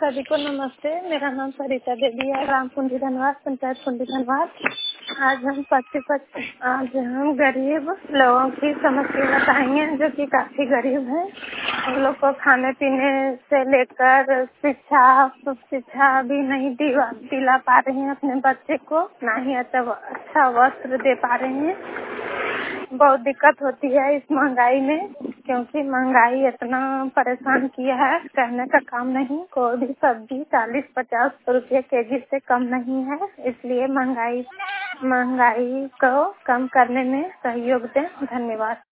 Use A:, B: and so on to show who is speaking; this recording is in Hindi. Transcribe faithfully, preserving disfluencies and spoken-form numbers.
A: सभी को नमस्ते। मेरा नाम सरिता देवी है, ग्राम कुंडी धनवाद, पंचायत कुंडी धनवाद। आज हम पच्चीस पच्चीस आज हम गरीब लोगों की समस्या बताएंगे जो कि काफी गरीब हैं। उन लोग को खाने पीने से लेकर शिक्षा शिक्षा भी नहीं दिला दिला पा रहे हैं अपने बच्चे को, ना ही अच्छा अच्छा वस्त्र दे पा रहे हैं। बहुत दिक्कत होती है इस महंगाई में, क्योंकि महंगाई इतना परेशान किया है, कहने का काम नहीं। कोई भी सब्जी चालीस पचास रुपए केजी से कम नहीं है, इसलिए महंगाई महंगाई को कम करने में सहयोग दें। धन्यवाद।